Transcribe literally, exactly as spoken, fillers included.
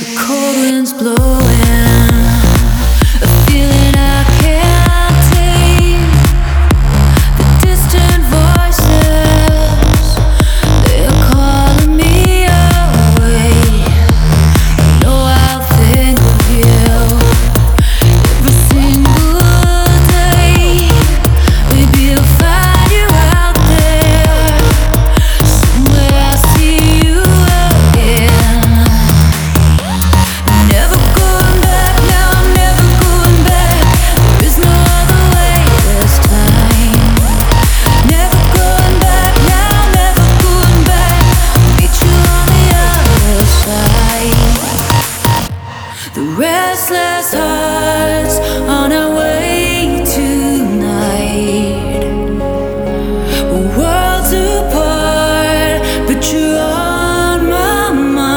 Cold winds blowing, a feeling I can't tame. The distant voices, they are calling me away. I know I'll think of you every single day. Maybe I'll find you out there somewhere. I'll see you again. Never going back now, I'm never going back. There is no other way this time. Never going back now, never going back. Meet you on the other side. The restless hearts